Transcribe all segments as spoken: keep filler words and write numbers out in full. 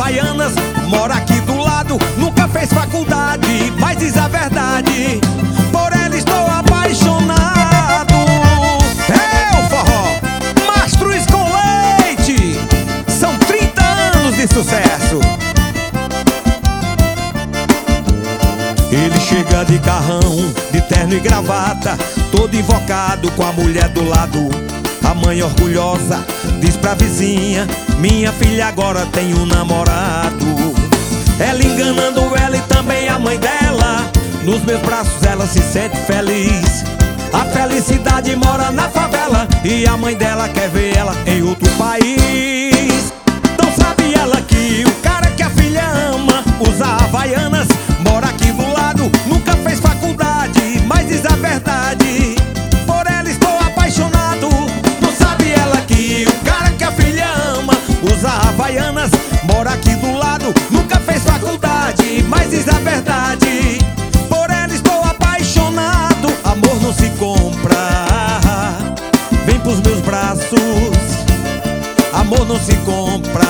Havaianas, mora aqui do lado, nunca fez faculdade, mas diz a verdade. Por ela estou apaixonado. É o forró Mastruz com Leite. São trinta anos de sucesso. Ele chega de carrão, de terno e gravata, todo invocado com a mulher do lado. A mãe orgulhosa diz pra vizinha: minha filha agora tem um namorado. Ela enganando ela e também a mãe dela, nos meus braços ela se sente feliz. A felicidade mora na favela e a mãe dela quer ver ela em outro país. Não sabe ela que o cara que a filha ama usa Havaianas, mora aqui do lado, nunca fez faculdade, mas diz a verdade. Por ela estou apaixonado. Não sabe ela que o cara que a filha ama usa Havaianas, mora aqui do lado, nunca fez faculdade, mas diz a verdade. Por ela estou apaixonado. Amor não se compra, vem pros meus braços. Amor não se compra,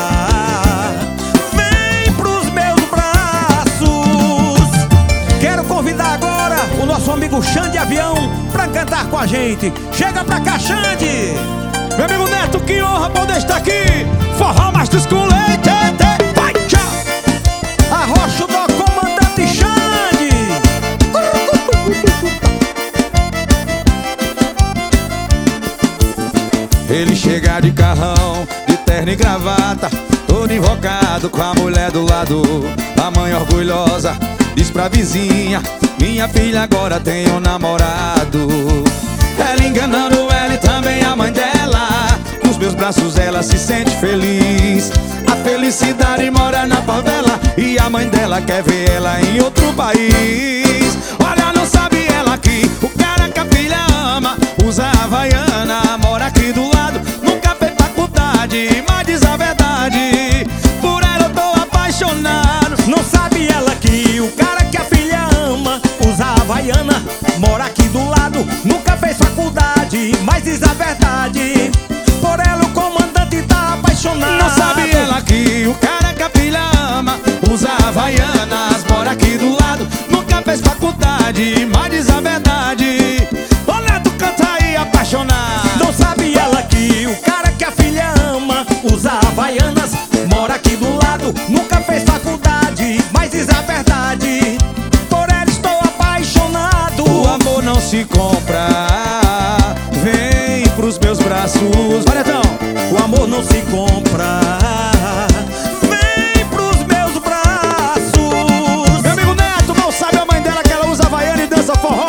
vem pros meus braços. Quero convidar agora o nosso amigo Xande Avião pra cantar com a gente. Chega pra cá, Xande! Meu amigo Neto, que honra poder estar aqui. Forró Mastruz com Leite. Vai, tchau! Arrocha o nó, comandante Xande! Ele chega de carrão, de terno e gravata, todo invocado com a mulher do lado. A mãe orgulhosa diz pra vizinha: minha filha agora tem um namorado. Ela enganando ela e também a mãe dela, nos meus braços ela se sente feliz. A felicidade mora na favela e a mãe dela quer ver ela em outro país. Olha, não sabe ela que o cara que a filha ama usa Havaiana, mora aqui do lado, nunca fez faculdade, mas diz a verdade. Por ela eu tô apaixonado. Não sabe ela que o cara que a filha ama usa Havaiana, mora aqui do lado, nunca fez faculdade, mas diz a verdade. Por ela o comandante tá apaixonado. Não sabe ela que o cara que a filha ama usa Havaianas, mora aqui do lado, nunca fez faculdade, mas diz a verdade. Ô Neto, canta aí, apaixonado. Não sabe ela que o cara que a filha ama usa Havaianas, mora aqui do lado, nunca fez faculdade, mas diz a verdade. Por ela estou apaixonado. O amor não se compra, vem pros meus braços. Vai, Netão! O amor não se compra, vem pros meus braços. Meu amigo Neto, mal sabe a mãe dela que ela usa Havaiana e dança forró.